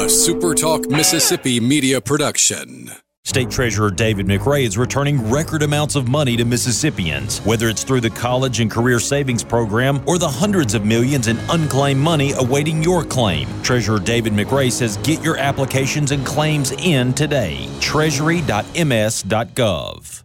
a SuperTalk Mississippi media production. State Treasurer David McRae is returning record amounts of money to Mississippians, whether it's through the College and Career Savings Program or the hundreds of millions in unclaimed money awaiting your claim. Treasurer David McRae says get your applications and claims in today. Treasury.ms.gov.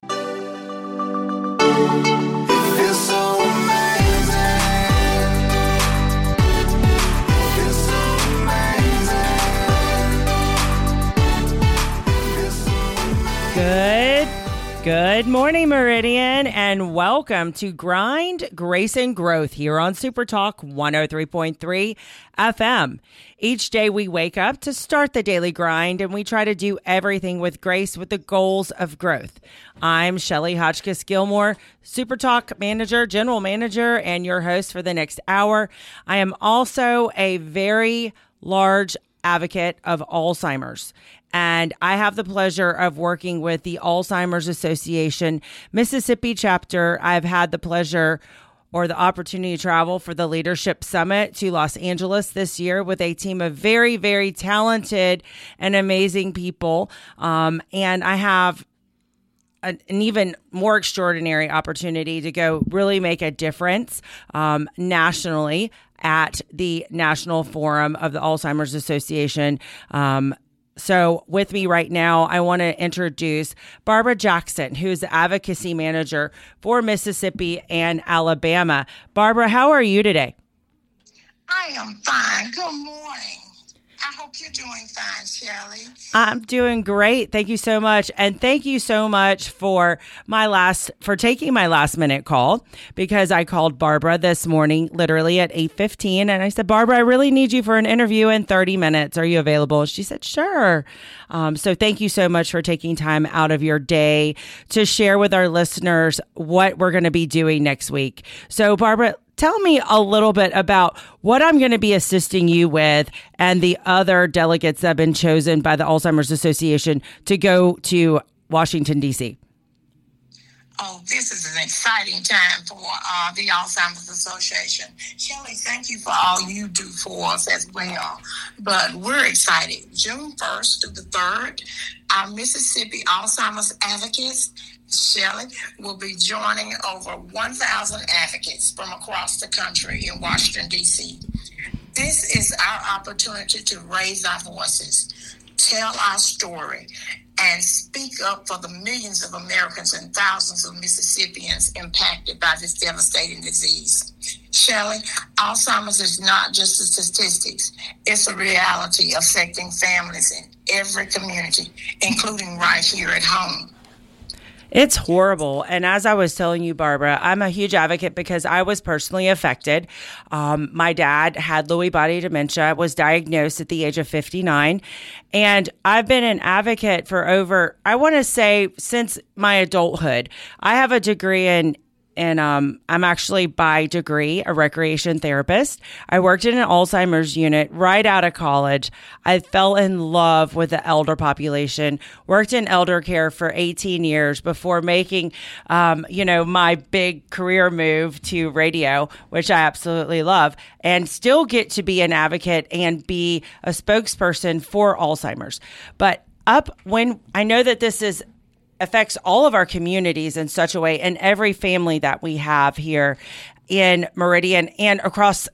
Good morning, Meridian, and welcome to Grind, Grace, and Growth here on SuperTalk 103.3 FM. Each day we wake up to start the daily grind, and we try to do everything with grace with the goals of growth. I'm Shelly Hotchkiss Gilmore, SuperTalk Manager, General Manager, and your host for the next hour. I am also a very large advocate of Alzheimer's. And I have the pleasure of working with the Alzheimer's Association Mississippi chapter. I've had the pleasure or the opportunity to travel for the Leadership Summit to Los Angeles this year with a team of very, very talented and amazing people. And I have an even more extraordinary opportunity to go really make a difference nationally at the National Forum of the Alzheimer's Association. So with me right now, I want to introduce Barbara Jackson, who's the advocacy manager for Mississippi and Alabama. Barbara, how are you today? I am fine. Good morning. I hope you're doing fine, Shelley. I'm doing great. Thank you so much. And thank you so much for taking my last minute call, because I called Barbara this morning, literally at 8:15. And I said, Barbara, I really need you for an interview in 30 minutes. Are you available? She said, sure. So thank you so much for taking time out of your day to share with our listeners what we're going to be doing next week. So Barbara, tell me a little bit about what I'm going to be assisting you with and the other delegates that have been chosen by the Alzheimer's Association to go to Washington, D.C. Oh, this is an exciting time for the Alzheimer's Association. Shelley, thank you for all you do for us as well. But we're excited. June 1st to the 3rd, our Mississippi Alzheimer's advocates, Shelley, will be joining over 1,000 advocates from across the country in Washington, D.C. This is our opportunity to raise our voices, tell our story, and speak up for the millions of Americans and thousands of Mississippians impacted by this devastating disease. Shelley, Alzheimer's is not just a statistics. It's a reality affecting families in every community, including right here at home. It's horrible. And as I was telling you, Barbara, I'm a huge advocate because I was personally affected. My dad had Lewy body dementia, was diagnosed at the age of 59. And I've been an advocate for since my adulthood. I have a degree I'm actually by degree a recreation therapist. I worked in an Alzheimer's unit right out of college. I fell in love with the elder population, worked in elder care for 18 years before making, my big career move to radio, which I absolutely love, and still get to be an advocate and be a spokesperson for Alzheimer's. But when I know that this affects all of our communities in such a way, and every family that we have here in Meridian and across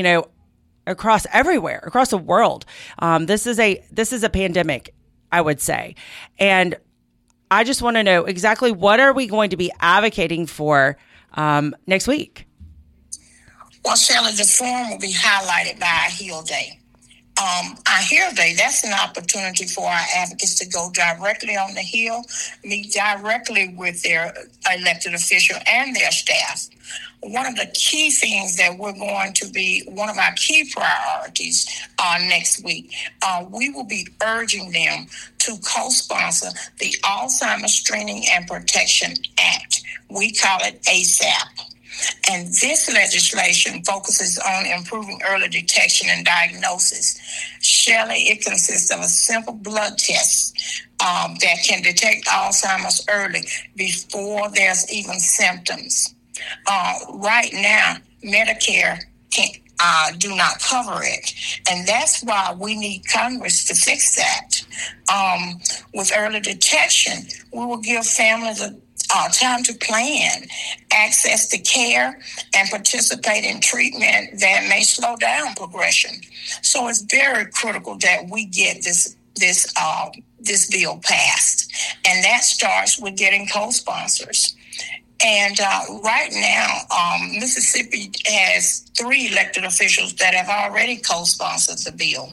everywhere, across the world. This is a pandemic, I would say. And I just want to know exactly what are we going to be advocating for next week? Well, Shelley, the forum will be highlighted by our Heal Day. Our Heal Day, that's an opportunity for our advocates to go directly on the Hill, meet directly with their elected official and their staff. One of the key things that we're going to be, one of our key priorities next week, we will be urging them to co-sponsor the Alzheimer's Screening and Protection Act. We call it ASAP. And this legislation focuses on improving early detection and diagnosis. Shelley, it consists of a simple blood test that can detect Alzheimer's early before there's even symptoms. Right now, Medicare do not cover it. And that's why we need Congress to fix that. With early detection, we will give families time to plan, access to care, and participate in treatment that may slow down progression. So it's very critical that we get this bill passed. And that starts with getting co-sponsors. And right now, Mississippi has 3 elected officials that have already co-sponsored the bill.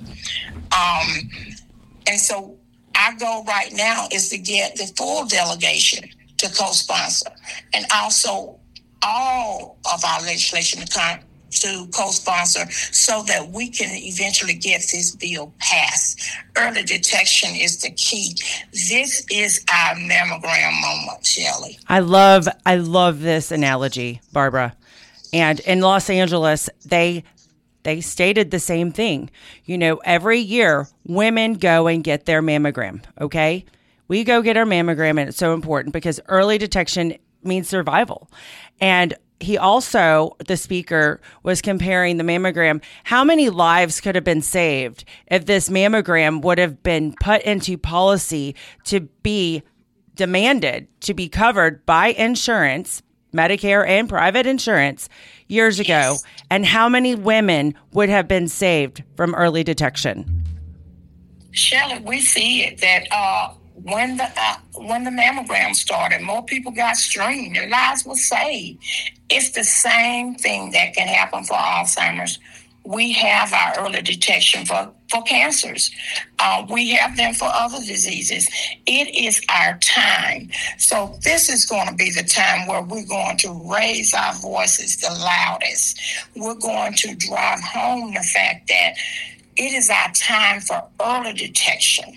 And so our goal right now is to get the full delegation to co-sponsor, and also all of our legislation to co-sponsor, so that we can eventually get this bill passed. Early detection is the key. This is our mammogram moment, Shelley. I love this analogy, Barbara. And in Los Angeles, they stated the same thing. You know, every year women go and get their mammogram, okay? We go get our mammogram, and it's so important because early detection means survival. And he also, the speaker, was comparing the mammogram. How many lives could have been saved if this mammogram would have been put into policy to be demanded to be covered by insurance, Medicare and private insurance, years ago? And how many women would have been saved from early detection? Shelley, we see it that when the mammogram started, more people got screened and lives were saved. It's the same thing that can happen for Alzheimer's. We have our early detection for cancers. We have them for other diseases. It is our time. So this is going to be the time where we're going to raise our voices the loudest. We're going to drive home the fact that it is our time for early detection.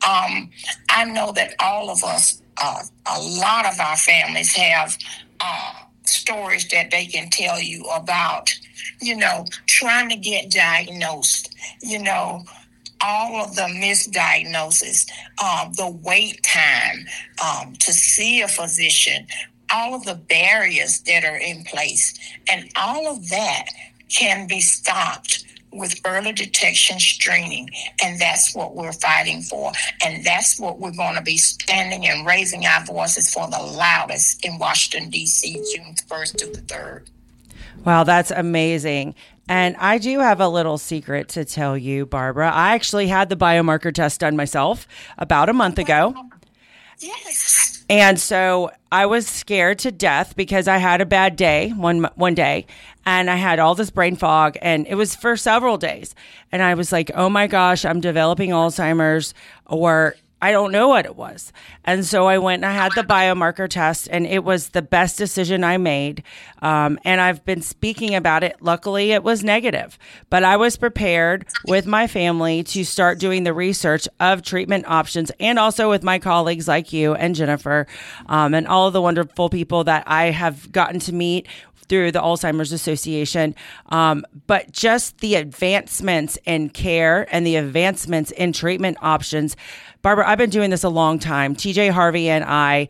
I know that all of us, a lot of our families have stories that they can tell you about, trying to get diagnosed, all of the misdiagnosis, the wait time to see a physician, all of the barriers that are in place. And all of that can be stopped with early detection screening. And that's what we're fighting for. And that's what we're going to be standing and raising our voices for the loudest in Washington, D.C., June 1st to the 3rd. Wow, that's amazing. And I do have a little secret to tell you, Barbara. I actually had the biomarker test done myself about a month ago. Yes. And so I was scared to death because I had a bad day one day, and I had all this brain fog, and it was for several days. And I was like, oh my gosh, I'm developing Alzheimer's, or I don't know what it was. And so I went and I had the biomarker test, and it was the best decision I made. And I've been speaking about it. Luckily, it was negative, but I was prepared with my family to start doing the research of treatment options, and also with my colleagues like you and Jennifer, and all of the wonderful people that I have gotten to meet through the Alzheimer's Association. But just the advancements in care and the advancements in treatment options. Barbara, I've been doing this a long time. TJ Harvey and I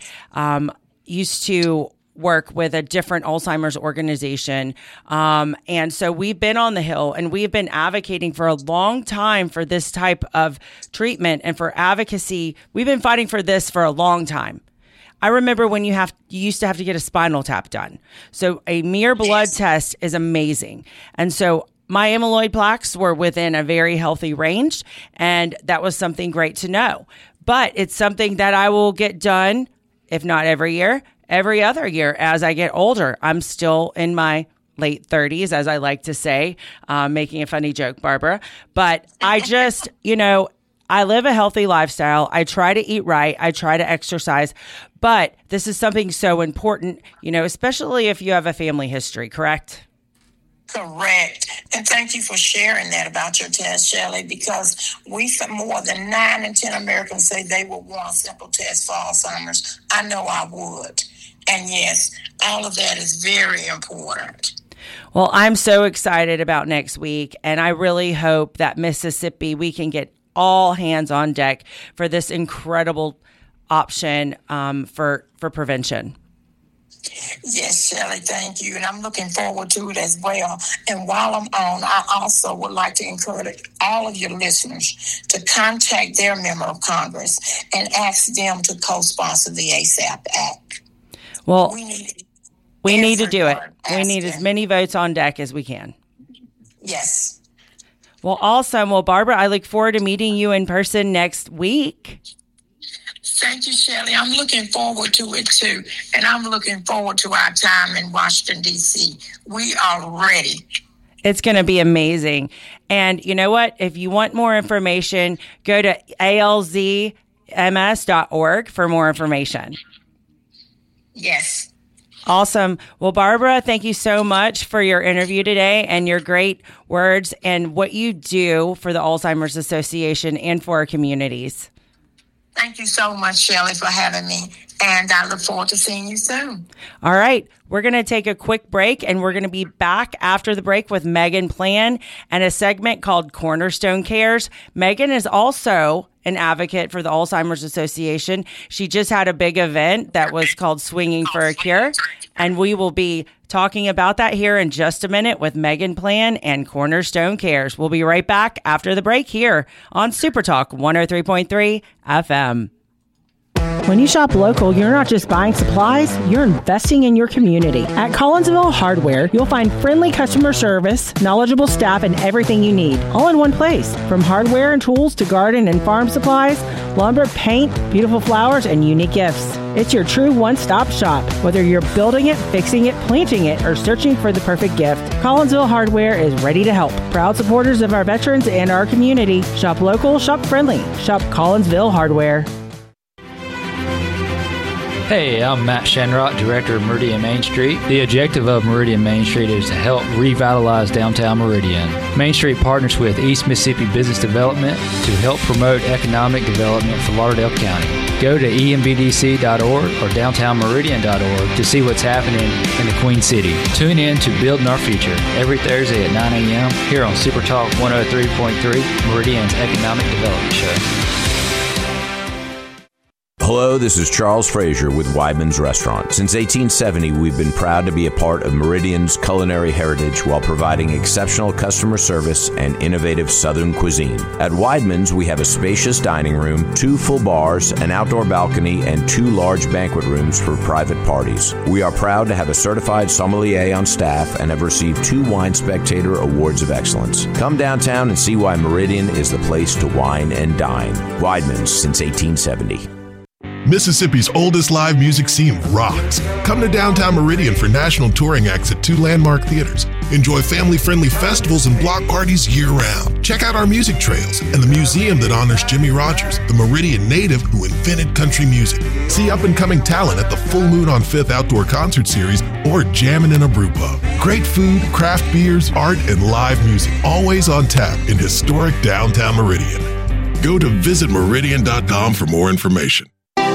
used to work with a different Alzheimer's organization. And so we've been on the Hill, and we've been advocating for a long time for this type of treatment and for advocacy. We've been fighting for this for a long time. I remember when you used to have to get a spinal tap done. So a mere blood test is amazing. And so my amyloid plaques were within a very healthy range, and that was something great to know. But it's something that I will get done, if not every year, every other year as I get older. I'm still in my late 30s, as I like to say, making a funny joke, Barbara. But I just, I live a healthy lifestyle. I try to eat right. I try to exercise. But this is something so important, especially if you have a family history, correct? Correct. And thank you for sharing that about your test, Shelley, because more than 9 in 10 Americans say they would want a simple test for Alzheimer's. I know I would. And yes, all of that is very important. Well, I'm so excited about next week, and I really hope that Mississippi, we can get all hands on deck for this incredible option for prevention. Yes, Shelley, thank you. And I'm looking forward to it as well. And while I'm on, I also would like to encourage all of your listeners to contact their member of Congress and ask them to co-sponsor the ASAP Act. Well, we need to do it. We need as many votes on deck as we can. Yes. Well, awesome. Well, Barbara, I look forward to meeting you in person next week. Thank you, Shelley. I'm looking forward to it, too. And I'm looking forward to our time in Washington, D.C. We are ready. It's going to be amazing. And you know what? If you want more information, go to alzms.org for more information. Yes. Awesome. Well, Barbara, thank you so much for your interview today and your great words and what you do for the Alzheimer's Association and for our communities. Thank you so much, Shelley, for having me. And I look forward to seeing you soon. All right. We're going to take a quick break, and we're going to be back after the break with Megan Plan and a segment called Cornerstone Cares. Megan is also an advocate for the Alzheimer's Association. She just had a big event that was called Swinging for a Cure, and we will be talking about that here in just a minute with Megan Plan and Cornerstone Cares. We'll be right back after the break here on Super Talk 103.3 FM. When you shop local, you're not just buying supplies, you're investing in your community. At Collinsville Hardware, you'll find friendly customer service, knowledgeable staff, and everything you need, all in one place. From hardware and tools to garden and farm supplies, lumber, paint, beautiful flowers, and unique gifts. It's your true one-stop shop. Whether you're building it, fixing it, planting it, or searching for the perfect gift, Collinsville Hardware is ready to help. Proud supporters of our veterans and our community. Shop local, shop friendly. Shop Collinsville Hardware. Hey, I'm Matt Shenrock, Director of Meridian Main Street. The objective of Meridian Main Street is to help revitalize downtown Meridian. Main Street partners with East Mississippi Business Development to help promote economic development for Lauderdale County. Go to embdc.org or downtownmeridian.org to see what's happening in the Queen City. Tune in to Building Our Future every Thursday at 9 a.m. here on Super Talk 103.3, Meridian's Economic Development Show. Hello, this is Charles Frazier with Weidman's Restaurant. Since 1870, we've been proud to be a part of Meridian's culinary heritage while providing exceptional customer service and innovative Southern cuisine. At Weidman's, we have a spacious dining room, 2 full bars, an outdoor balcony, and 2 large banquet rooms for private parties. We are proud to have a certified sommelier on staff and have received 2 Wine Spectator Awards of Excellence. Come downtown and see why Meridian is the place to wine and dine. Weidman's since 1870. Mississippi's oldest live music scene rocks. Come to downtown Meridian for national touring acts at 2 landmark theaters. Enjoy family-friendly festivals and block parties year-round. Check out our music trails and the museum that honors Jimmy Rogers, the Meridian native who invented country music. See up-and-coming talent at the Full Moon on 5th Outdoor Concert Series or Jammin' in a Brew Pub. Great food, craft beers, art, and live music always on tap in historic downtown Meridian. Go to visitmeridian.com for more information.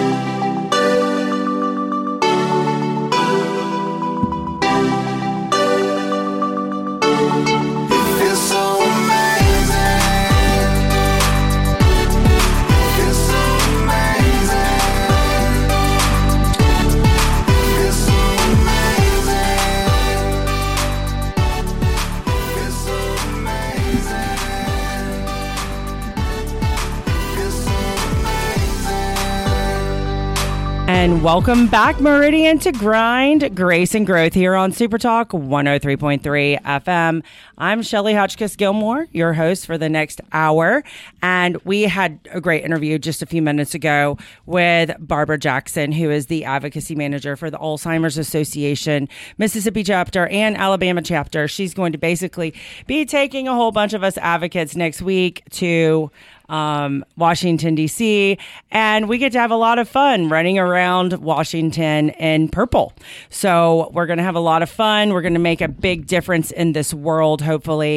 And welcome back, Meridian, to Grind, Grace, and Growth here on Super Talk 103.3 FM. I'm Shelley Hotchkiss-Gilmore, your host for the next hour. And we had a great interview just a few minutes ago with Barbara Jackson, who is the advocacy manager for the Alzheimer's Association, Mississippi chapter and Alabama chapter. She's going to basically be taking a whole bunch of us advocates next week to Washington, D.C., and we get to have a lot of fun running around Washington in purple. So we're going to have a lot of fun. We're going to make a big difference in this world, hopefully.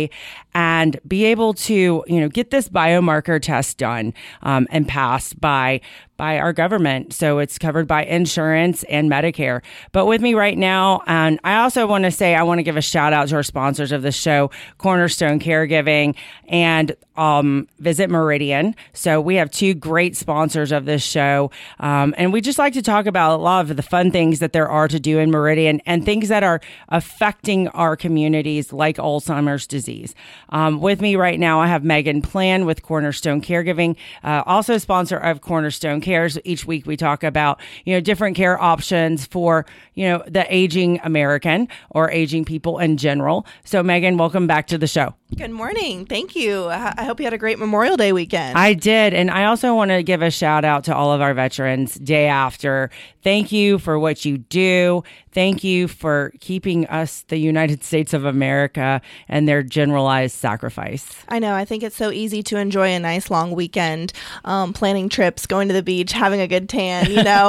and be able to, get this biomarker test done and passed by our government. So it's covered by insurance and Medicare. But with me right now, and I also want to give a shout out to our sponsors of the show, Cornerstone Caregiving and Visit Meridian. So we have two great sponsors of this show. And we just like to talk about a lot of the fun things that there are to do in Meridian and things that are affecting our communities like Alzheimer's disease. With me right now, I have Megan Plan with Cornerstone Caregiving, also a sponsor of Cornerstone Cares. Each week we talk about, different care options for, the aging American or aging people in general. So Megan, welcome back to the show. Good morning. Thank you. I hope you had a great Memorial Day weekend. I did. And I also want to give a shout out to all of our veterans day after. Thank you for what you do. Thank you for keeping us the United States of America and their generalized sacrifice. I know. I think it's so easy to enjoy a nice long weekend, planning trips, going to the beach, having a good tan,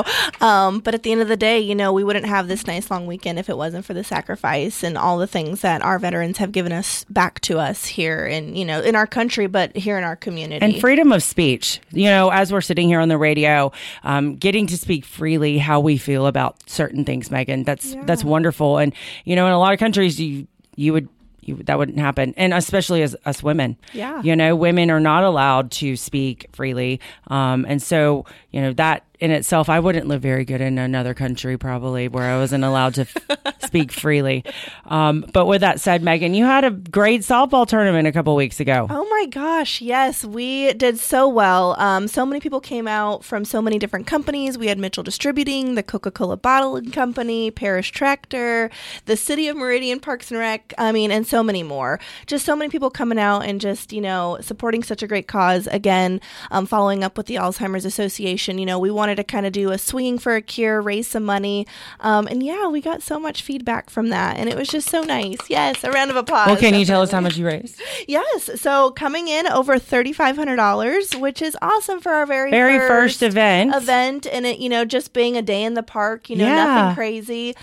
But at the end of the day, we wouldn't have this nice long weekend if it wasn't for the sacrifice and all the things that our veterans have given us back to us here in our country, but here in our community. And freedom of speech. As we're sitting here on the radio, getting to speak freely how we feel about certain things, Megan. That's wonderful. And in a lot of countries that wouldn't happen. And especially as us women. Yeah. Women are not allowed to speak freely. And so, that in itself, I wouldn't live very good in another country probably where I wasn't allowed to speak freely. But with that said, Megan, you had a great softball tournament a couple weeks ago. Oh my gosh. Yes, we did so well. So many people came out from so many different companies. We had Mitchell Distributing, the Coca-Cola Bottling Company, Parish Tractor, the City of Meridian Parks and Rec, and so many more. Just so many people coming out and just, supporting such a great cause. Again, following up with the Alzheimer's Association, we wanted to kind of do a Swinging for a Cure, raise some money. We got so much feedback from that. And it was just so nice. Yes, a round of applause. Well, can you tell us how much you raised? Yes. So coming in over $3,500, which is awesome for our very first event. And it, just being a day in the park, nothing crazy.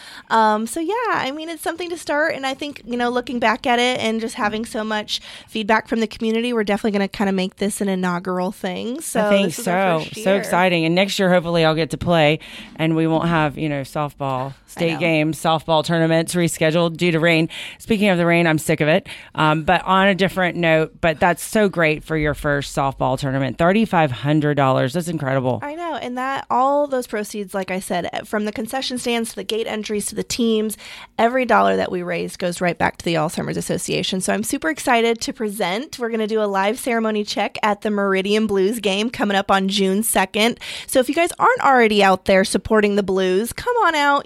It's something to start. And I think, looking back at it and just having so much feedback from the community, we're definitely going to kind of make this an inaugural thing. So I think so. So exciting. And next year, hopefully I'll get to play and we won't have, softball, state games, softball tournaments rescheduled due to rain. Speaking of the rain, I'm sick of it. But on a different note, but that's so great for your first softball tournament. $3,500. That's incredible. I know. And that all those proceeds, like I said, from the concession stands to the gate entries to the teams, every dollar that we raise goes right back to the Alzheimer's Association. So I'm super excited to present. We're going to do a live ceremony check at the Meridian Blues game coming up on June 2nd. So if you guys aren't already out there supporting the Blues, come on out.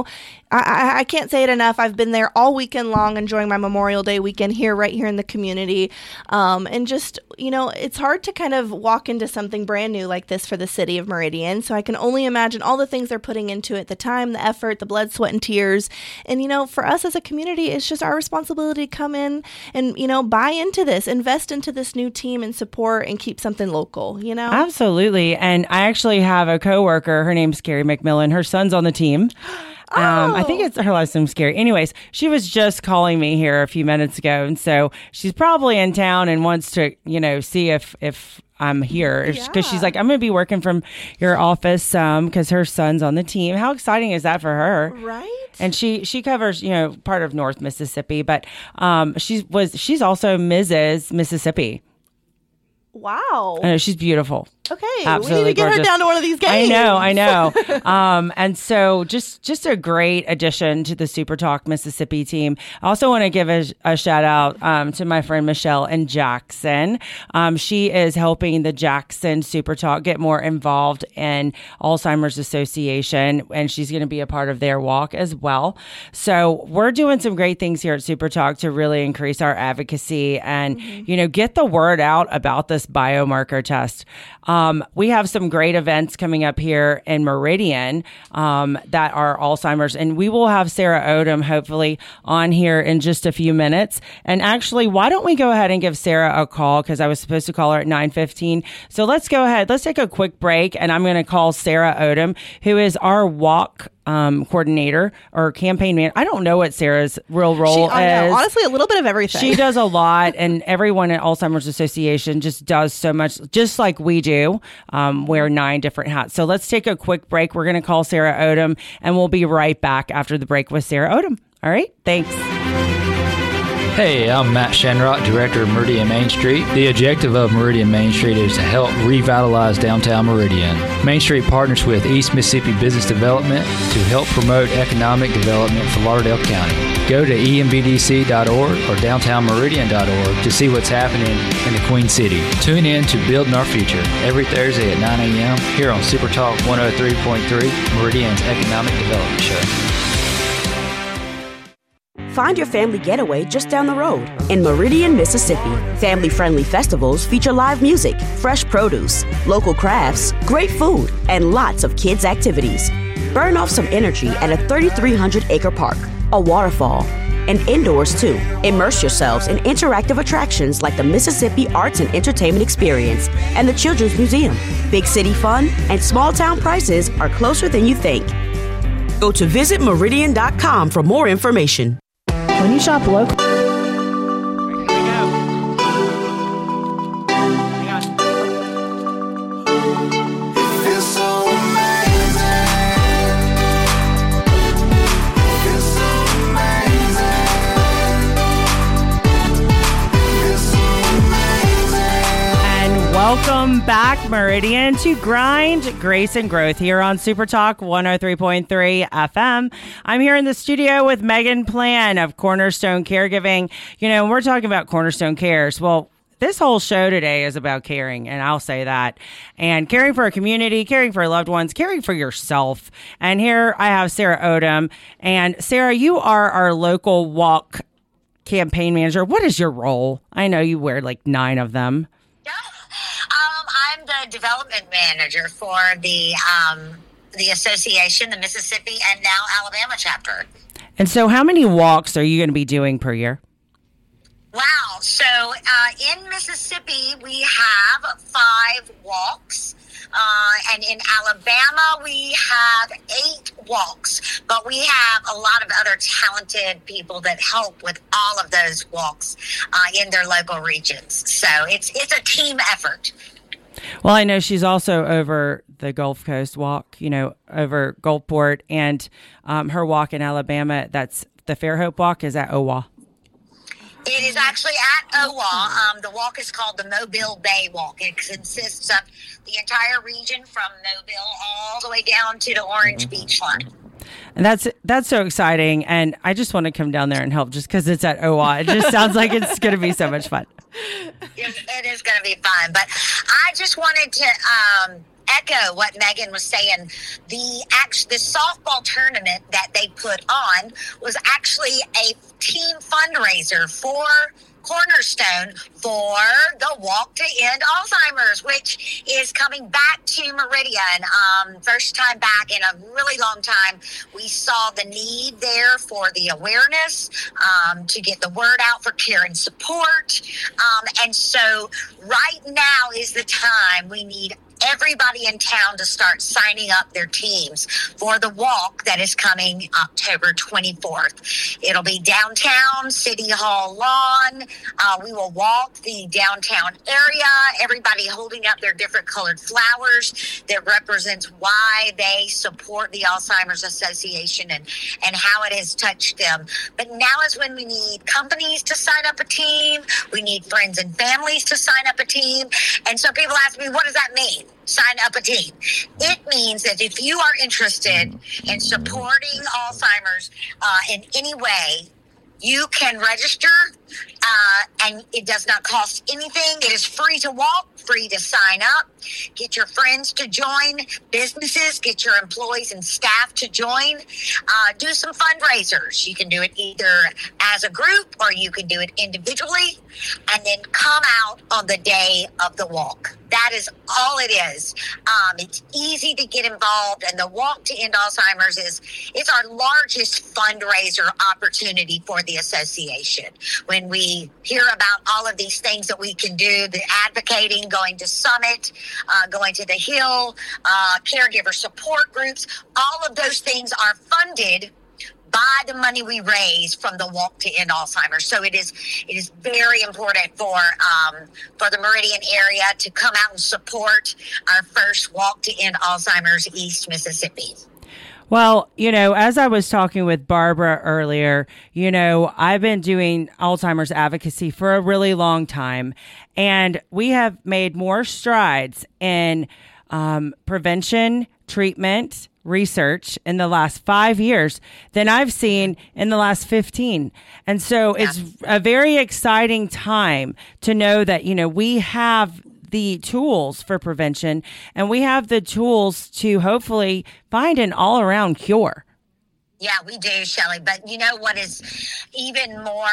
I can't say it enough. I've been there all weekend long enjoying my Memorial Day weekend right here in the community. And just, it's hard to kind of walk into something brand new like this for the city of Meridian. So I can only imagine all the things they're putting into it, the time, the effort, the blood, sweat, and tears. And, for us as a community, it's just our responsibility to come in and, buy into this, invest into this new team and support and keep something local, Absolutely. And I actually have a coworker. Her name's Carrie McMillan. Her son's on the team. I think it's her last name's Scary. Anyways, she was just calling me here a few minutes ago. And so she's probably in town and wants to, see if I'm here. Because she's like, I'm going to be working from your office because her son's on the team. How exciting is that for her? Right. And she covers, part of North Mississippi. But she's also Mrs. Mississippi. Wow. I know, she's beautiful. Okay, absolutely we need to get gorgeous. her down to one of these games. I know. And so just a great addition to the Super Talk Mississippi team. I also want to give a shout out to my friend Michelle in Jackson. She is helping the Jackson Super Talk get more involved in Alzheimer's Association, and she's going to be a part of their walk as well. So we're doing some great things here at Super Talk to really increase our advocacy and, get the word out about this biomarker test. We have some great events coming up here in Meridian that are Alzheimer's, and we will have Sarah Odom hopefully on here in just a few minutes. And actually, why don't we go ahead and give Sarah a call, because I was supposed to call her at 9:15. So let's go ahead. Let's take a quick break, and I'm going to call Sarah Odom, who is our walk coordinator or campaign man. I don't know what Sarah's real role is. Honestly, a little bit of everything. She does a lot, and everyone at Alzheimer's Association just does so much, just like we do, wear 9 different hats. So let's take a quick break. We're going to call Sarah Odom, and we'll be right back after the break with Sarah Odom. All right, thanks. Hey, I'm Matt Shenrock, Director of Meridian Main Street. The objective of Meridian Main Street is to help revitalize downtown Meridian. Main Street partners with East Mississippi Business Development to help promote economic development for Lauderdale County. Go to embdc.org or downtownmeridian.org to see what's happening in the Queen City. Tune in to Building Our Future every Thursday at 9 a.m. here on Super Talk 103.3, Meridian's Economic Development Show. Find your family getaway just down the road in Meridian, Mississippi. Family-friendly festivals feature live music, fresh produce, local crafts, great food, and lots of kids' activities. Burn off some energy at a 3,300-acre park, a waterfall, and indoors too. Immerse yourselves in interactive attractions like the Mississippi Arts and Entertainment Experience and the Children's Museum. Big city fun and small-town prices are closer than you think. Go to visitmeridian.com for more information. When you shop local. Welcome back, Meridian, to Grind, Grace, and Growth here on Super Talk 103.3 FM. I'm here in the studio with Megan Plan of Cornerstone Caregiving. You know, we're talking about Cornerstone Cares. Well, this whole show today is about caring, and I'll say that. And caring for a community, caring for loved ones, caring for yourself. And here I have Sarah Odom. And Sarah, you are our local walk campaign manager. What is your role? I know you wear like 9 of them. I'm the development manager for the association, the Mississippi and now Alabama chapter. And so how many walks are you going to be doing per year? Wow. So in Mississippi, we have 5 walks. And in Alabama, we have 8 walks, but we have a lot of other talented people that help with all of those walks in their local regions. So it's a team effort. Well, I know she's also over the Gulf Coast walk, you know, over Gulfport, and her walk in Alabama, that's the Fairhope walk, is at OWA. It is actually at OWA. The walk is called the Mobile Bay Walk. It consists of the entire region from Mobile all the way down to the Orange Beach line. And that's so exciting. And I just want to come down there and help just because it's at OWA. It just sounds like it's going to be so much fun. It is going to be fun. But I just wanted to echo what Megan was saying. The softball tournament that they put on was actually a team fundraiser for Cornerstone for the Walk to End Alzheimer's, which is coming back to Meridian. First time back in a really long time. We saw the need there for the awareness, to get the word out for care and support. And so right now is the time we need everybody in town to start signing up their teams for the walk that is coming October 24th. It'll be downtown, City Hall lawn. We will walk the downtown area, everybody holding up their different colored flowers that represents why they support the Alzheimer's Association and how it has touched them. But now is when we need companies to sign up a team. We need friends and families to sign up a team. And so people ask me, what does that mean? Sign up a team. It means that if you are interested in supporting Alzheimer's in any way, you can register, and it does not cost anything. It is free to walk, free to sign up. Get your friends to join, businesses, get your employees and staff to join. Do some fundraisers. You can do it either as a group or you can do it individually, and then come out on the day of the walk. That is all it is. It's easy to get involved, and the Walk to End Alzheimer's it's our largest fundraiser opportunity for the association. When we hear about all of these things that we can do, the advocating, going to Summit, going to the Hill, caregiver support groups. All of those things are funded by the money we raise from the Walk to End Alzheimer's. So it is very important for the Meridian area to come out and support our first Walk to End Alzheimer's East Mississippi. Well, as I was talking with Barbara earlier, I've been doing Alzheimer's advocacy for a really long time, and we have made more strides in prevention, treatment, research in the last 5 years than I've seen in the last 15. And so it's a very exciting time to know that, we have the tools for prevention and we have the tools to hopefully find an all-around cure. Yeah, we do, Shelley. But you know what is even more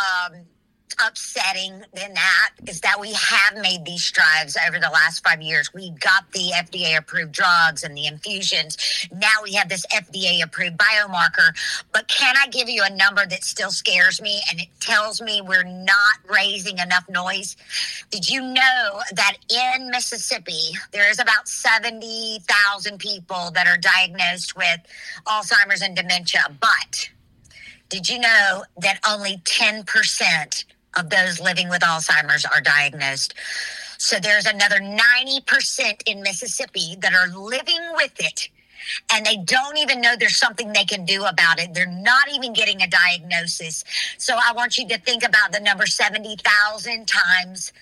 upsetting than that is that we have made these strides over the last 5 years. We got the FDA approved drugs and the infusions. Now we have this FDA approved biomarker. But can I give you a number that still scares me and it tells me we're not raising enough noise? Did you know that in Mississippi, there is about 70,000 people that are diagnosed with Alzheimer's and dementia? But did you know that only 10% of those living with Alzheimer's are diagnosed? So there's another 90% in Mississippi that are living with it, and they don't even know there's something they can do about it. They're not even getting a diagnosis. So I want you to think about the number 70,000 times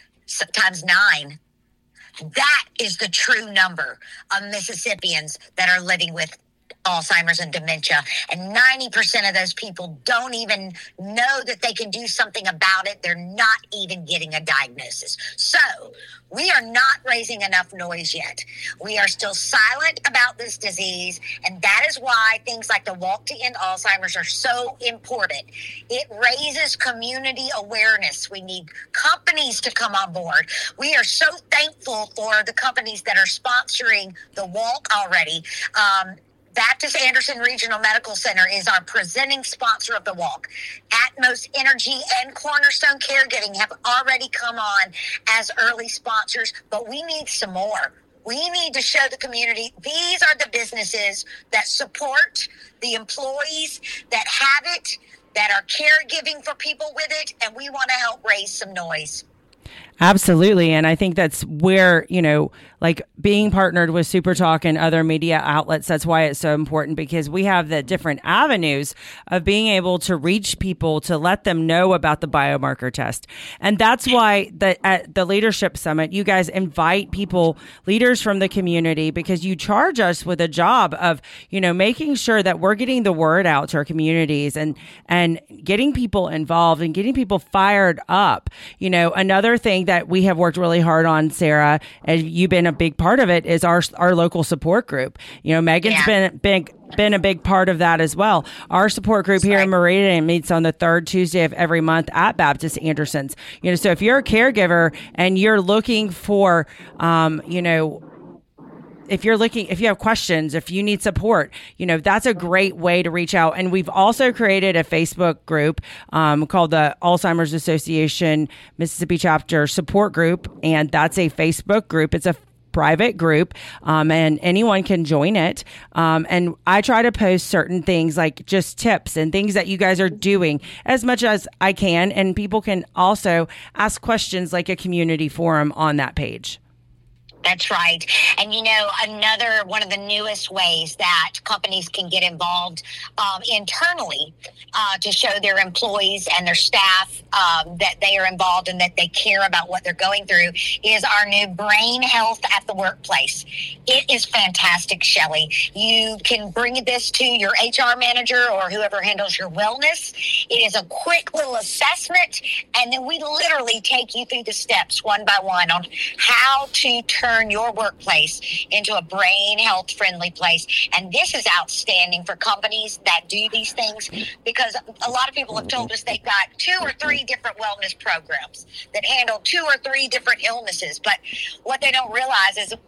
9. That is the true number of Mississippians that are living with Alzheimer's and dementia, and 90% of those people don't even know that they can do something about it. They're not even getting a diagnosis. So we are not raising enough noise yet. We are still silent about this disease, and that is why things like the Walk to End Alzheimer's are so important. It raises community awareness. We need companies to come on board. We are so thankful for the companies that are sponsoring the Walk already. Baptist Anderson Regional Medical Center is our presenting sponsor of the Walk. Atmos Energy and Cornerstone Caregiving have already come on as early sponsors, but we need some more. We need to show the community these are the businesses that support the employees that have it, that are caregiving for people with it, and we want to help raise some noise. Absolutely. And I think that's where, like being partnered with SuperTalk and other media outlets, that's why it's so important, because we have the different avenues of being able to reach people to let them know about the biomarker test. And that's why at the Leadership Summit, you guys invite people, leaders from the community, because you charge us with a job of, making sure that we're getting the word out to our communities and getting people involved and getting people fired up. Another thing that we have worked really hard on, Sarah, and you've been a big part of it, is our local support group. Megan's been a big part of that as well. Our support group here in Meridian meets on the third Tuesday of every month at Baptist Anderson's. So if you're a caregiver and you're looking for, if you have questions, if you need support, that's a great way to reach out. And we've also created a Facebook group called the Alzheimer's Association Mississippi Chapter Support Group. And that's a Facebook group. It's a private group, and anyone can join it. And I try to post certain things like just tips and things that you guys are doing as much as I can. And people can also ask questions like a community forum on that page. That's right. And, another one of the newest ways that companies can get involved internally to show their employees and their staff that they are involved and that they care about what they're going through is our new Brain Health at the Workplace. It is fantastic, Shelley. You can bring this to your HR manager or whoever handles your wellness. It is a quick little assessment, and then we literally take you through the steps one by one on how to turn your workplace into a brain health friendly place. And this is outstanding for companies that do these things, because a lot of people have told us they've got 2 or 3 different wellness programs that handle 2 or 3 different illnesses. But what they don't realize is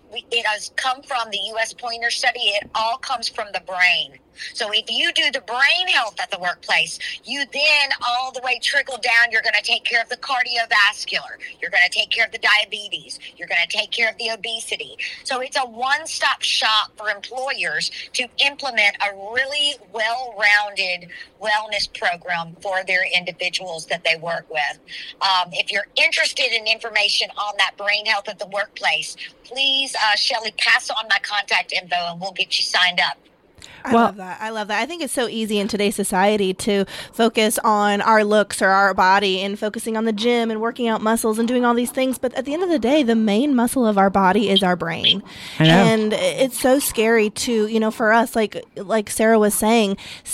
it has come from the U.S. Pointer study. It all comes from the brain. So if you do the brain health at the workplace, you then all the way trickle down, you're going to take care of the cardiovascular. You're going to take care of the diabetes. You're going to take care of the obesity. So it's a one-stop shop for employers to implement a really well-rounded wellness program for their individuals that they work with. If you're interested in information on that brain health at the workplace, please, Shelley, pass on my contact info and we'll get you signed up. I love that. I think it's so easy in today's society to focus on our looks or our body and focusing on the gym and working out muscles and doing all these things. But at the end of the day, the main muscle of our body is our brain. And it's so scary to, for us, like Sarah was saying,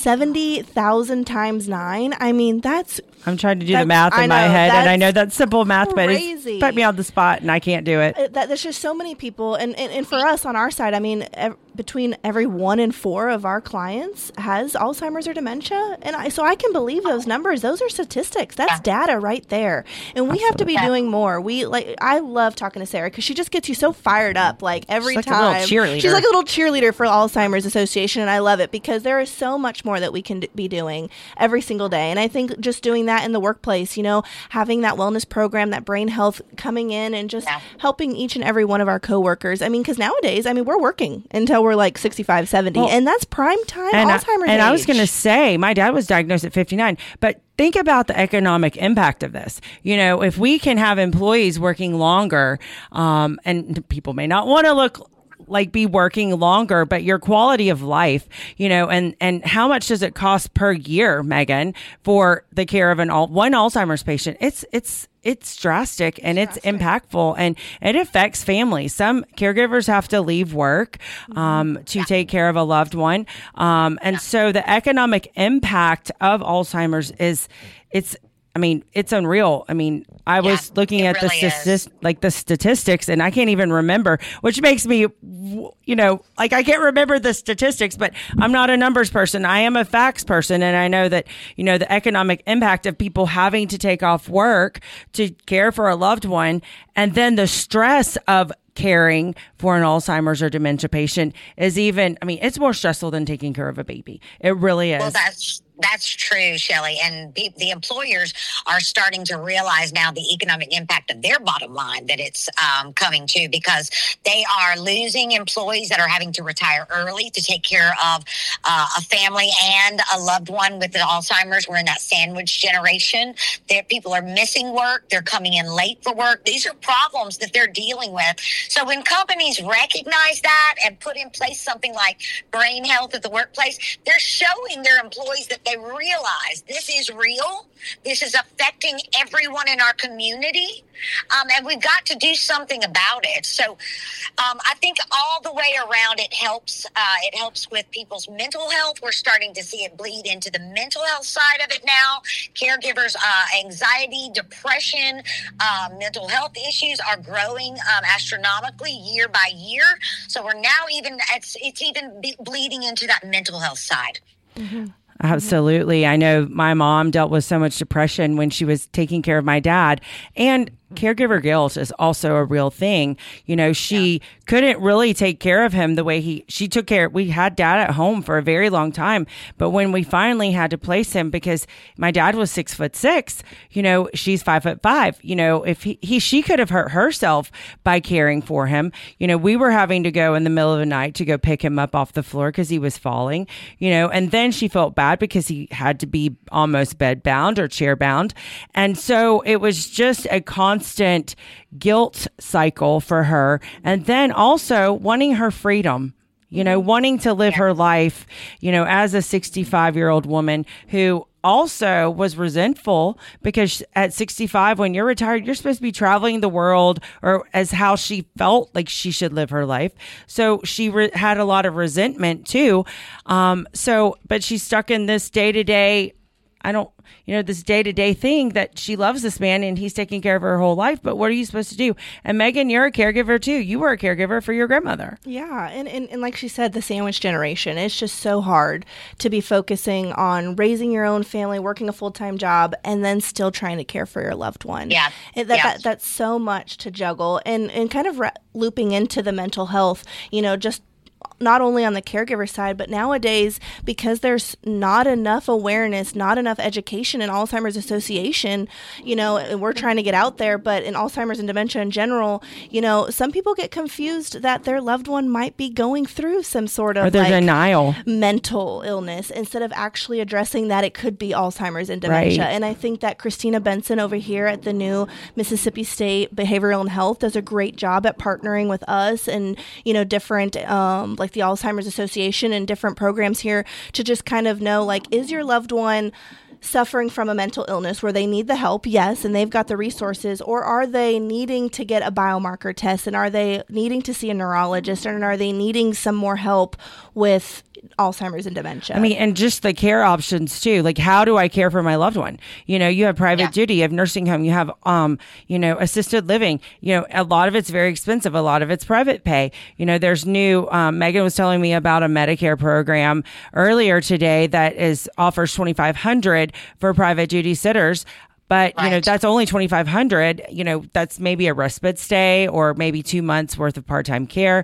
70,000 times 9. I mean, I'm trying to do the math in my head, and I know that's simple math, crazy. But it's put me on the spot, and I can't do it. There's just so many people, and for us on our side, I mean, between every 1 in 4 of our clients has Alzheimer's or dementia, and so I can believe those numbers. Those are statistics. That's data right there, and we have to be doing more. I love talking to Sarah because she just gets you so fired up. Every time, she's like a little cheerleader for Alzheimer's Association, and I love it because there is so much more that we can be doing every single day. And I think just doing that in the workplace, having that wellness program, that brain health coming in and just helping each and every one of our coworkers. I mean, because nowadays, we're working until we're like 65, 70, and that's prime time Alzheimer's age. I was going to say, my dad was diagnosed at 59, but think about the economic impact of this. If we can have employees working longer, and people may not want to be working longer, but your quality of life, and how much does it cost per year, Megan, for the care of one Alzheimer's patient? It's drastic and it's impactful, and it affects families. Some caregivers have to leave work to take care of a loved one. And so the economic impact of Alzheimer's it's unreal. I was looking at the statistics, and I can't even remember, which makes me, I can't remember the statistics, but I'm not a numbers person. I am a facts person. And I know that, the economic impact of people having to take off work to care for a loved one, and then the stress of caring for an Alzheimer's or dementia patient is it's more stressful than taking care of a baby. It really is. Well, that's true, Shelley. And the employers are starting to realize now the economic impact of their bottom line that it's coming to, because they are losing employees that are having to retire early to take care of a family and a loved one with the Alzheimer's. We're in that sandwich generation. People are missing work. They're coming in late for work. These are problems that they're dealing with. So when companies recognize that and put in place something like brain health at the workplace, they're showing their employees that they realize this is real. This is affecting everyone in our community. And we've got to do something about it. So I think all the way around it helps. It helps with people's mental health. We're starting to see it bleed into the mental health side of it now. Caregivers, anxiety, depression, mental health issues are growing astronomically year by year. So we're now it's even bleeding into that mental health side. Mm-hmm. Absolutely. I know my mom dealt with so much depression when she was taking care of my dad, and caregiver guilt is also a real thing. She couldn't really take care of him the way she took care. We had dad at home for a very long time, but when we finally had to place him, because my dad was 6'6", she's 5'5", if she could have hurt herself by caring for him. We were having to go in the middle of the night to go pick him up off the floor because he was falling, and then she felt bad because he had to be almost bed bound or chair bound. And so it was just a constant guilt cycle for her. And then also wanting her freedom, wanting to live her life, as a 65-year-old woman who also was resentful because at 65, when you're retired, you're supposed to be traveling the world, or as how she felt like she should live her life. So she had a lot of resentment too. But she's stuck in this day-to-day. this day-to-day thing that she loves this man and he's taking care of her whole life, but what are you supposed to do? And Megan, you're a caregiver too. You were a caregiver for your grandmother. Yeah, and like she said, the sandwich generation, it's just so hard to be focusing on raising your own family, working a full-time job, and then still trying to care for your loved one. Yeah. That's so much to juggle. And kind of looping into the mental health, just not only on the caregiver side, but nowadays, because there's not enough awareness, not enough education in Alzheimer's Association, we're trying to get out there, but in Alzheimer's and dementia in general, some people get confused that their loved one might be going through some sort of denial mental illness instead of actually addressing that it could be Alzheimer's and dementia. Right. And I think that Christina Benson over here at the new Mississippi State Behavioral and Health does a great job at partnering with us and, different, like the Alzheimer's Association and different programs here to just kind of know, is your loved one suffering from a mental illness where they need the help? Yes, and they've got the resources, or are they needing to get a biomarker test, and are they needing to see a neurologist, and are they needing some more help with Alzheimer's and dementia? And just the care options too. Like, how do I care for my loved one? You have private duty, you have nursing home, you have, assisted living. A lot of it's very expensive. A lot of it's private pay. There's new, Megan was telling me about a Medicare program earlier today that offers $2,500 for private duty sitters. But, that's only $2,500. That's maybe a respite stay or maybe 2 months worth of part-time care,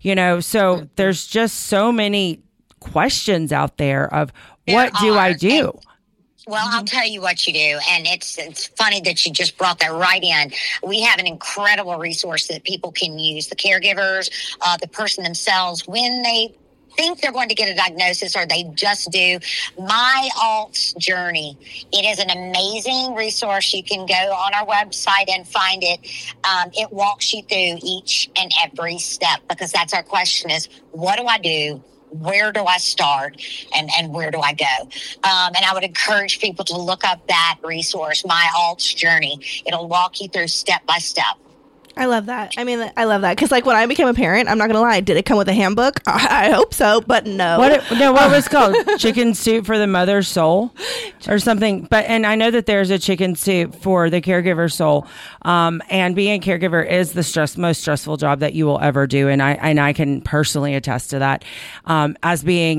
so there's just so many questions out there of what do I do? Well, I'll tell you what you do. And it's funny that you just brought that right in. We have an incredible resource that people can use, the caregivers, the person themselves, when they think they're going to get a diagnosis or they just do. My Alt's Journey. It is an amazing resource. You can go on our website and find it. It walks you through each and every step, because that's our question is, what do I do? Where do I start and where do I go? And I would encourage people to look up that resource, My Alt's Journey. It'll walk you through step by step. I love that. I love that. Because when I became a parent, I'm not going to lie, did it come with a handbook? I hope so, but no. What was it called? Chicken Soup for the Mother's Soul or something. And I know that there's a chicken soup for the caregiver soul. And being a caregiver is the most stressful job that you will ever do. And I can personally attest to that. As being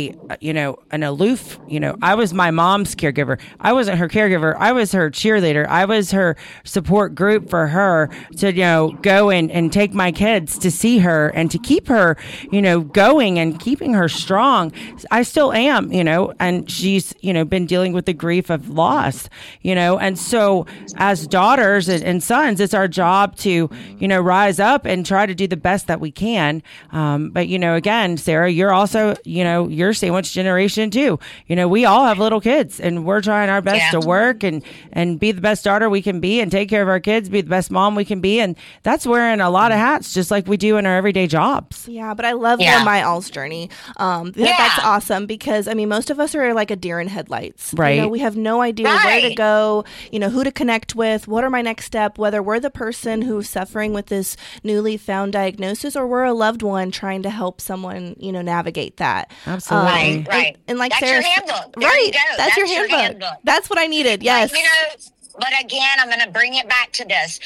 an aloof, I was my mom's caregiver. I wasn't her caregiver. I was her cheerleader. I was her support group for her to, go and take my kids to see her and to keep her, going and keeping her strong. I still am, and she's, been dealing with the grief of loss, and so as daughters and sons, it's our job to, rise up and try to do the best that we can. But, again, Sarah, you're also, you're sandwich generation too. We all have little kids and we're trying our best to work and be the best daughter we can be and take care of our kids, be the best mom we can be. And that's wearing a lot of hats, just like we do in our everyday jobs. Yeah, but I love the My Alt's Journey. That's awesome because, most of us are like a deer in headlights. Right. We have no idea where to go, who to connect with, what are my next step, whether we're the person who's suffering with this newly found diagnosis or we're a loved one trying to help someone, navigate that. Absolutely. Right. And like that's Sarah, your handbook. There right. you go. That's your handbook. That's what I needed. Yes. But again, I'm going to bring it back to this.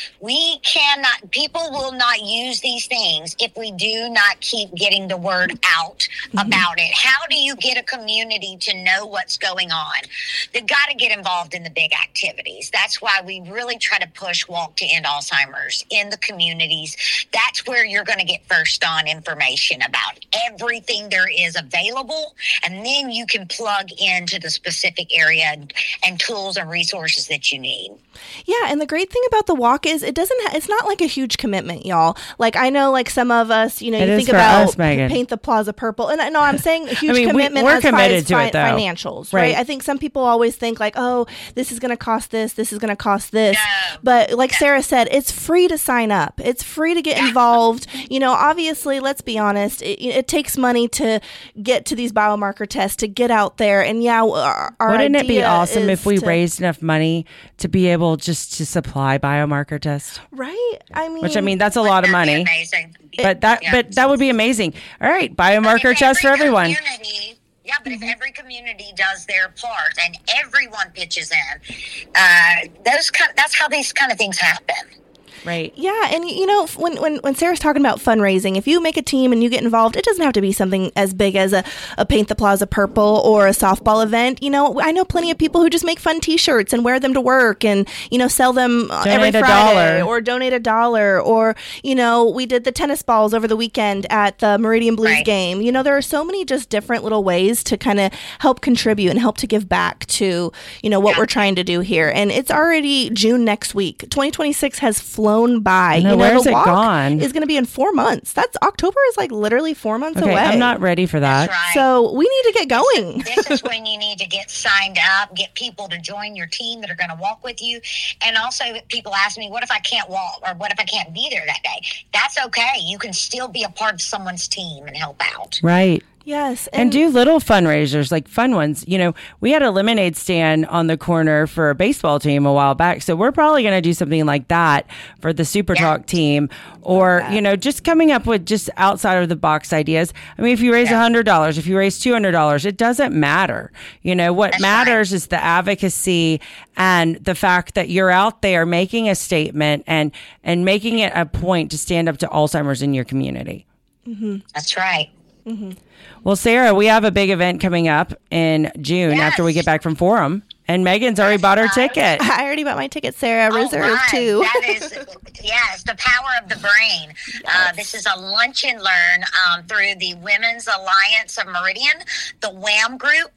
People will not use these things if we do not keep getting the word out about it. How do you get a community to know what's going on? They've got to get involved in the big activities. That's why we really try to push Walk to End Alzheimer's in the communities. That's where you're going to get first on information about everything there is available. And then you can plug into the specific area and tools and resources that you need. Yeah, and the great thing about the walk is it's not like a huge commitment, y'all. Like I know like some of us, you think about us, paint the plaza purple. And no, I'm saying a huge commitment we're as far committed as to it, though. Financials, right? I think some people always think like, oh, this is going to cost this is going to cost this. No. But like Sarah said, it's free to sign up. It's free to get involved. Obviously, let's be honest, it takes money to get to these biomarker tests, to get out there. And wouldn't it be awesome if we raised enough money to be able just to supply biomarker tests? Right. That's a lot of money. Amazing. But that would be amazing. All right, biomarker test for everyone. Yeah, but if every community does their part and everyone pitches in, that's how these kind of things happen. Right. Yeah, and when Sarah's talking about fundraising, if you make a team and you get involved, it doesn't have to be something as big as a Paint the Plaza Purple or a softball event. I know plenty of people who just make fun T-shirts and wear them to work and sell them every Friday or donate $1 or we did the tennis balls over the weekend at the Meridian Blues game. There are so many just different little ways to kind of help contribute and help to give back to what we're trying to do here. And it's already June next week. 2026 has flown by. Where's it gone? Is going to be in 4 months. October is like literally 4 months away. I'm not ready for that. That's right. So we need to get going. This is when you need to get signed up, get people to join your team that are going to walk with you. And also people ask me, what if I can't walk or what if I can't be there that day? That's okay. You can still be a part of someone's team and help out. Right. Yes. And do little fundraisers, like fun ones. We had a lemonade stand on the corner for a baseball team a while back. So we're probably going to do something like that for the Super Talk team or, just coming up with just outside of the box ideas. I mean, if you raise $100, if you raise $200, it doesn't matter. What matters is the advocacy and the fact that you're out there making a statement and making it a point to stand up to Alzheimer's in your community. Mm-hmm. That's right. Mm-hmm. Well, Sarah, we have a big event coming up in June after we get back from Forum. And Megan's already bought her ticket. I already bought my ticket, Sarah. Reserved too. That is, it's the power of the brain. This is a lunch and learn through the Women's Alliance of Meridian, the WHAM group.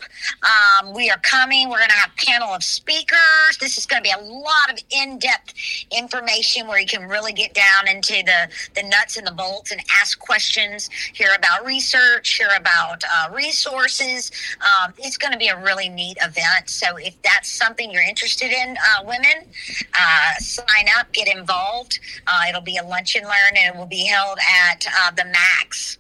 We are coming. We're going to have a panel of speakers. This is going to be a lot of in-depth information where you can really get down into the nuts and the bolts and ask questions, hear about research, hear about resources. It's going to be a really neat event. So if that's something you're interested in, women, sign up, get involved. It'll be a lunch and learn, and it will be held at the Max.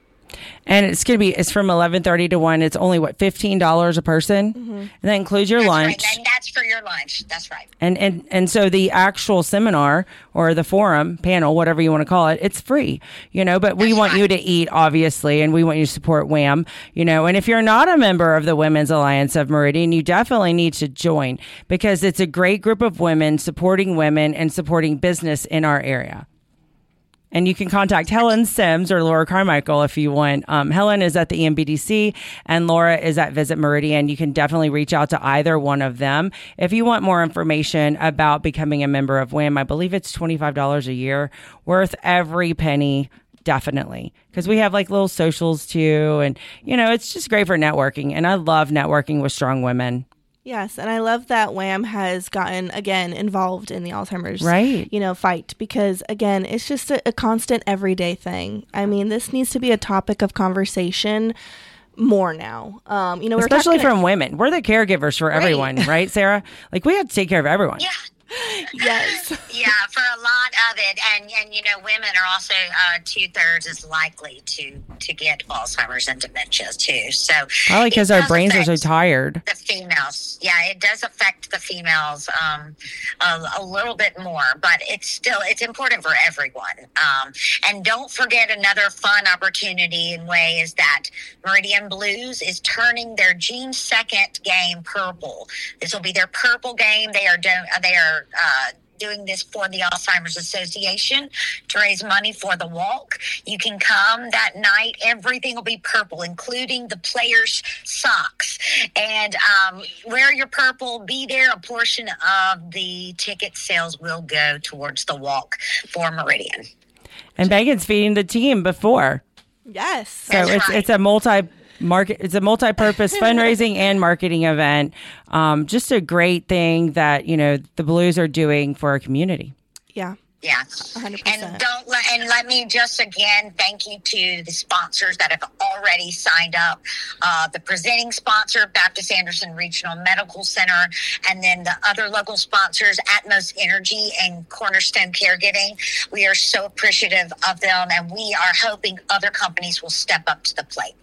And it's from 11:30 to 1. It's only $15 a person, and that includes your lunch. Right. And that's for your lunch. That's right. And so the actual seminar or the forum panel, whatever you want to call it, it's free. But we want you to eat, obviously, and we want you to support WHAM. And if you're not a member of the Women's Alliance of Meridian, you definitely need to join because it's a great group of women supporting women and supporting business in our area. And you can contact Helen Sims or Laura Carmichael if you want. Helen is at the EMBDC and Laura is at Visit Meridian. You can definitely reach out to either one of them. If you want more information about becoming a member of WHAM, I believe it's $25 a year, worth every penny, definitely. Because we have like little socials too. And, it's just great for networking. And I love networking with strong women. Yes, and I love that WHAM has gotten, again, involved in the Alzheimer's, fight because, again, it's just a constant everyday thing. I mean, this needs to be a topic of conversation more now. Especially from women. We're the caregivers for everyone, right, Sarah? Like, we have to take care of everyone. Yeah. Yes. Yeah, for a lot of it. And women are also 2/3 as likely to get Alzheimer's and dementia too. So probably because our brains are so tired. The females. Yeah, it does affect the females a little bit more, but it's important for everyone. And don't forget another fun opportunity and way is that Meridian Blues is turning their June 2nd game purple. This will be their purple game. They are doing this for the Alzheimer's Association to raise money for the walk. You can come that night. Everything will be purple, including the players' socks. And wear your purple. Be there. A portion of the ticket sales will go towards the walk for Meridian. And Megan's feeding the team before. Yes. So it's a multi-purpose fundraising and marketing event. Just a great thing that, the Blues are doing for our community. Yeah. Yeah. 100%. And let me just again thank you to the sponsors that have already signed up. The presenting sponsor, Baptist Anderson Regional Medical Center, and then the other local sponsors, Atmos Energy and Cornerstone Caregiving. We are so appreciative of them, and we are hoping other companies will step up to the plate.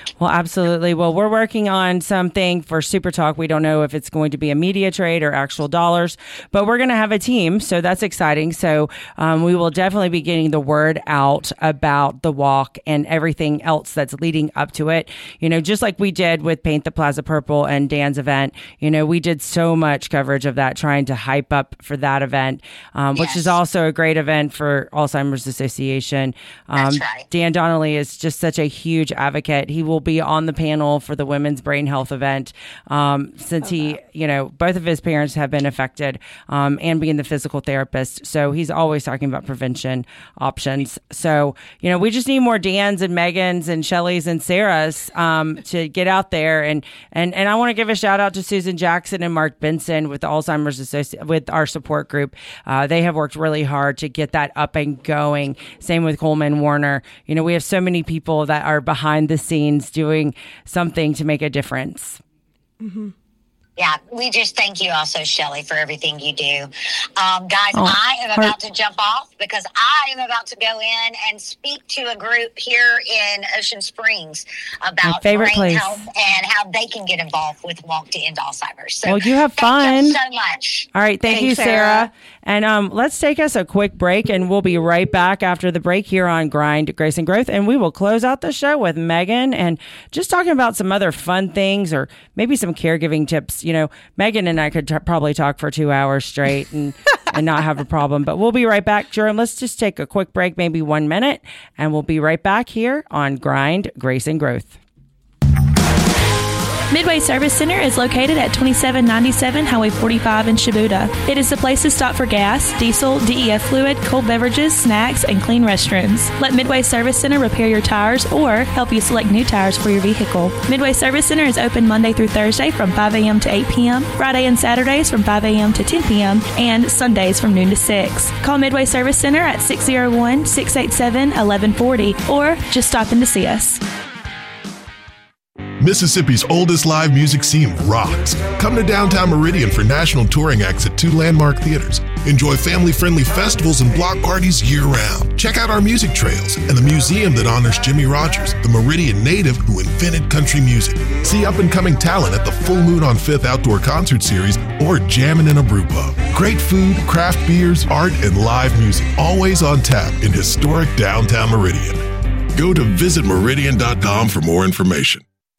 Well, absolutely. Well, we're working on something for Super Talk. We don't know if it's going to be a media trade or actual dollars, but we're going to have a team. So that's exciting. So we will definitely be getting the word out about the walk and everything else that's leading up to it. You know, just like we did with Paint the Plaza Purple and Dan's event, you know, we did so much coverage of that, trying to hype up for that event, which is also a great event for Alzheimer's Association. That's right. Dan Donnelly is just such a huge advocate. He will be on the panel for the Women's Brain Health event since you know, both of his parents have been affected and being the physical therapist. So he's always talking about prevention options. So, you know, we just need more Dans and Megans and Shellys and Sarahs to get out there. And I want to give a shout out to Susan Jackson and Mark Benson with the Alzheimer's with our support group. They have worked really hard to get that up and going. Same with Coleman Warner. You know, we have so many people that are behind the scenes doing something to make a difference. Mm-hmm. Yeah, we just thank you also, Shelley, for everything you do. Guys, I am about to jump off because I am about to go in and speak to a group here in Ocean Springs about brain health and how they can get involved with Walk to End Alzheimer's. So, well, you have fun. Thank you so much. All right. Thank you, Sarah. And let's take us a quick break, and we'll be right back after the break here on Grind, Grace, and Growth. And we will close out the show with Megan and just talking about some other fun things or maybe some caregiving tips. You know, Megan and I could probably talk for 2 hours straight and not have a problem. But we'll be right back, Jerome. Let's just take a quick break, maybe 1 minute, and we'll be right back here on Grind, Grace, and Growth. Midway Service Center is located at 2797 Highway 45 in Shibuya. It is the place to stop for gas, diesel, DEF fluid, cold beverages, snacks, and clean restrooms. Let Midway Service Center repair your tires or help you select new tires for your vehicle. Midway Service Center is open Monday through Thursday from 5 a.m. to 8 p.m., Friday and Saturdays from 5 a.m. to 10 p.m., and Sundays from noon to 6. Call Midway Service Center at 601-687-1140 or just stop in to see us. Mississippi's oldest live music scene rocks. Come to downtown Meridian for national touring acts at 2 landmark theaters. Enjoy family-friendly festivals and block parties year-round. Check out our music trails and the museum that honors Jimmy Rogers, the Meridian native who invented country music. See up-and-coming talent at the Full Moon on 5th Outdoor Concert Series or Jammin' in a Brew Pub. Great food, craft beers, art, and live music, always on tap in historic downtown Meridian. Go to visitmeridian.com for more information.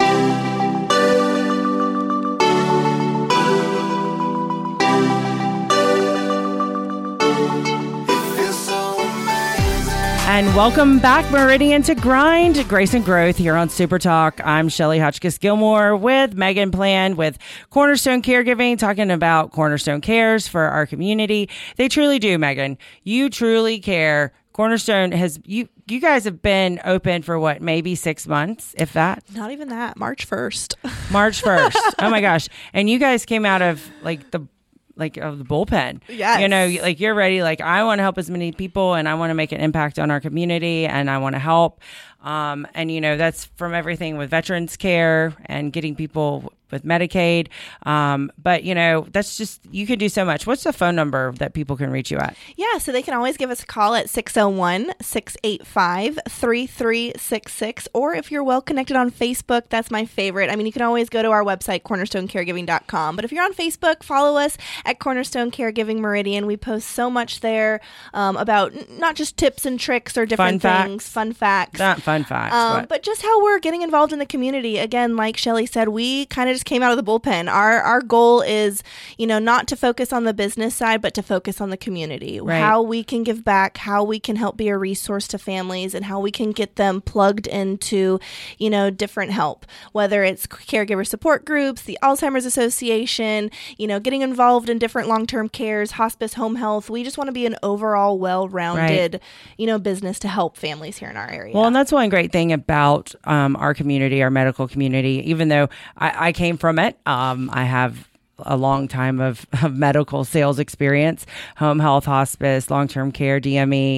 And welcome back, Meridian, to Grind, Grace, and Growth here on Super Talk. I'm Shelley Hotchkiss Gilmore with Megan Plan with Cornerstone Caregiving, talking about Cornerstone Cares for our community. They truly do, Megan. You truly care. Cornerstone has, you guys have been open for what, maybe 6 months, if that? Not even that. March 1st. March 1st. Oh my gosh. And you guys came out of of the bullpen. Yes. You know, like you're ready. Like, I want to help as many people and I want to make an impact on our community and I want to help. And, you know, that's from everything with veterans care and getting people with Medicaid. But, you know, that's just, you can do so much. What's the phone number that people can reach you at? Yeah, so they can always give us a call at 601-685-3366. Or if you're well connected on Facebook, that's my favorite. I mean, you can always go to our website, cornerstonecaregiving.com. But if you're on Facebook, follow us at Cornerstone Caregiving Meridian. We post so much there about not just tips and tricks or different things, fun facts. Not fun facts. But just how we're getting involved in the community. Again, like Shelley said, we kind of just came out of the bullpen. Our goal is, you know, not to focus on the business side, but to focus on the community. Right. How we can give back, how we can help be a resource to families, and how we can get them plugged into, you know, different help, whether it's caregiver support groups, the Alzheimer's Association, you know, getting involved in different long-term cares, hospice, home health. We just want to be an overall well-rounded, you know, business to help families here in our area. Well, and that's one great thing about our community, our medical community, even though I came from it. I have a long time of medical sales experience, home health, hospice, long-term care, DME,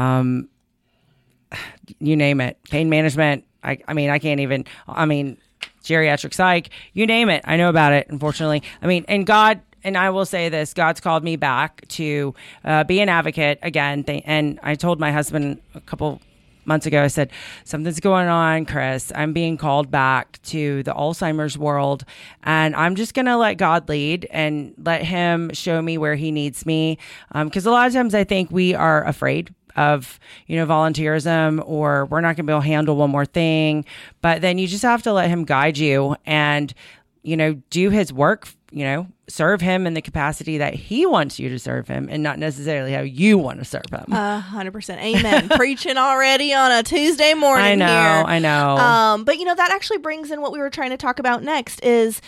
you name it, pain management. I mean, geriatric psych, you name it. I know about it, unfortunately. I mean, and I will say this, God's called me back to be an advocate again. And I told my husband a couple months ago, I said, something's going on, Chris. I'm being called back to the Alzheimer's world, and I'm just going to let God lead and let him show me where he needs me. Because a lot of times I think we are afraid of, volunteerism, or we're not going to be able to handle one more thing. But then you just have to let him guide you and, do his work, serve him in the capacity that he wants you to serve him, and not necessarily how you want to serve him. 100%. Amen. Preaching already on a Tuesday morning. I know. But that actually brings in what we were trying to talk about next is,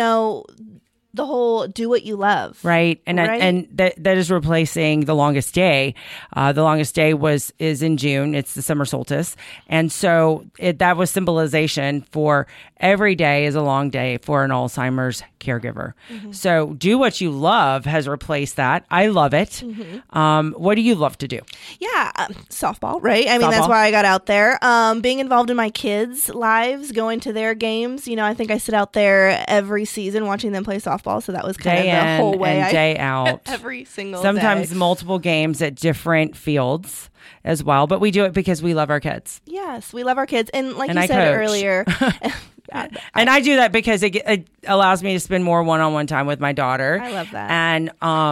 the whole do what you love. Right. And that is replacing The Longest Day. The Longest Day is in June. It's the summer solstice. And so that was symbolization for every day is a long day for an Alzheimer's caregiver. Mm-hmm. So do what you love has replaced that. I love it. Mm-hmm. What do you love to do? Yeah. Softball, right? I mean, that's why I got out there. Being involved in my kids' lives, going to their games. I think I sit out there every season watching them play softball. So that was kind of the whole way. Day out. Every single Sometimes day. multiple games at different fields as well. But we do it because we love our kids. Yes, we love our kids. And like you said earlier... And I do that because it allows me to spend more one-on-one time with my daughter. I love that. And,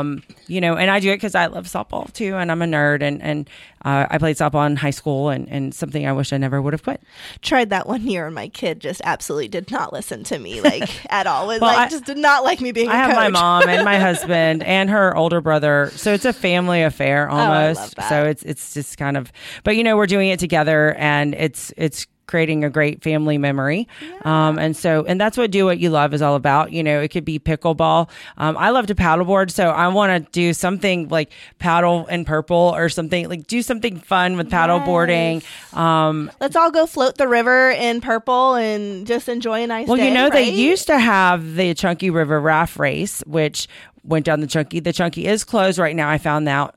and I do it because I love softball too. And I'm a nerd. And I played softball in high school and something I wish I never would have quit. Tried that one year and my kid just absolutely did not listen to me at all. Just did not like me being a coach. I have my mom and my husband and her older brother. So it's a family affair almost. I love that. So it's just kind of, but we're doing it together, and it's creating a great family memory. Yeah. And that's what Do What You Love is all about. It could be pickleball. I love to paddleboard. So I want to do something like paddle in purple or something, like do something fun with paddleboarding. Yes. Let's all go float the river in purple and just enjoy a nice day. Right? They used to have the Chunky River Raft Race, which went down the Chunky. The Chunky is closed right now. I found out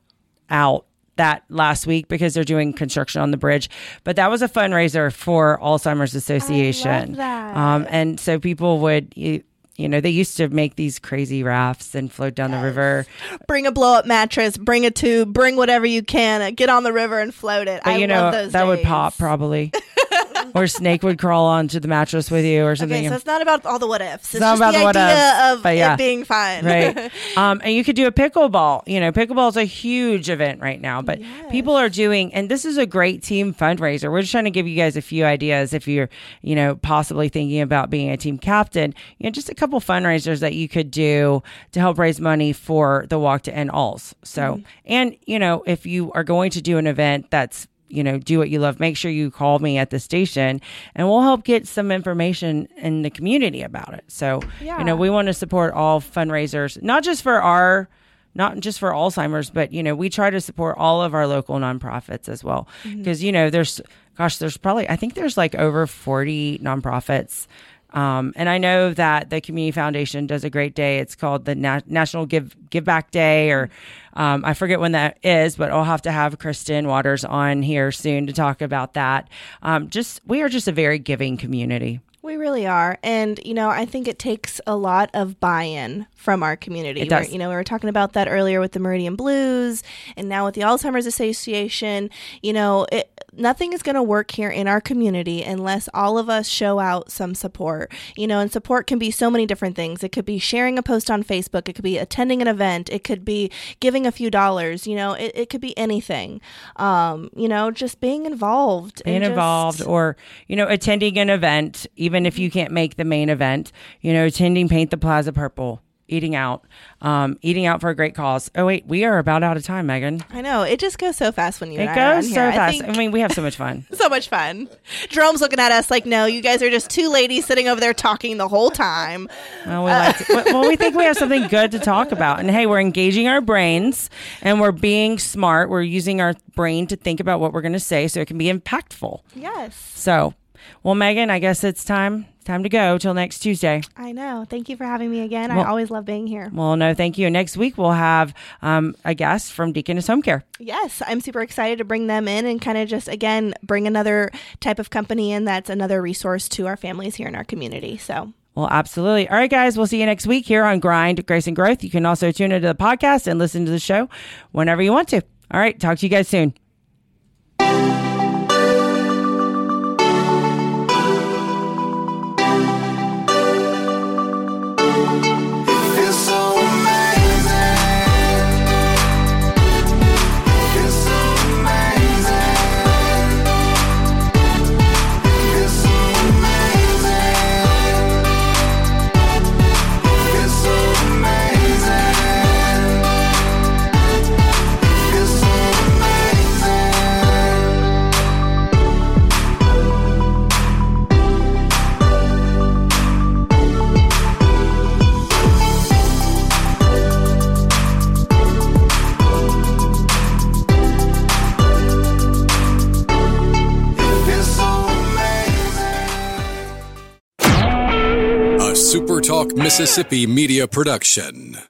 that last week because they're doing construction on the bridge. But that was a fundraiser for Alzheimer's Association. I love that. And so people would, they used to make these crazy rafts and float down the river. Bring a blow-up mattress, bring a tube, bring whatever you can, get on the river and float it. But I love those that days. would pop probably. Or Snake would crawl onto the mattress with you or something. Okay, so it's not about all the what ifs. It's not just about the idea of it being fun. Right. And you could do a pickleball. Pickleball is a huge event right now, but people are doing, and this is a great team fundraiser. We're just trying to give you guys a few ideas if you're, possibly thinking about being a team captain, just a couple fundraisers that you could do to help raise money for the Walk to End Alz. So, and, if you are going to do an event that's, Do What You Love, make sure you call me at the station and we'll help get some information in the community about it. So, we want to support all fundraisers, not just for Alzheimer's, but, we try to support all of our local nonprofits as well. Because, there's probably, I think there's like over 40 nonprofits. And I know that the Community Foundation does a great day. It's called the National Give Back Day, or I forget when that is, but I'll have to have Kristen Waters on here soon to talk about that. We are just a very giving community. We really are. And, I think it takes a lot of buy-in from our community. It does. We were talking about that earlier with the Meridian Blues and now with the Alzheimer's Association. Nothing is going to work here in our community unless all of us show out some support. And support can be so many different things. It could be sharing a post on Facebook. It could be attending an event. It could be giving a few dollars. It could be anything. Just being involved. Or, attending an event, even if you can't make the main event, attending Paint the Plaza Purple, eating out for a great cause. Oh, wait, we are about out of time, Megan. I know. It just goes so fast when you It and I are on goes so here. fast. I mean, we have so much fun. So much fun. Jerome's looking at us like, no, you guys are just two ladies sitting over there talking the whole time. Well, we think we have something good to talk about. And hey, we're engaging our brains and we're being smart. We're using our brain to think about what we're going to say so it can be impactful. Yes. So, well, Megan, I guess it's time to go till next Tuesday. I know. Thank you for having me again. I always love being here. Well, no, thank you. Next week, we'll have a guest from Deaconess Home Care. Yes, I'm super excited to bring them in and kind of just, again, bring another type of company in that's another resource to our families here in our community. So. Well, absolutely. All right, guys, we'll see you next week here on Grind, Grace, and Growth. You can also tune into the podcast and listen to the show whenever you want to. All right, talk to you guys soon. SuperTalk Mississippi media production.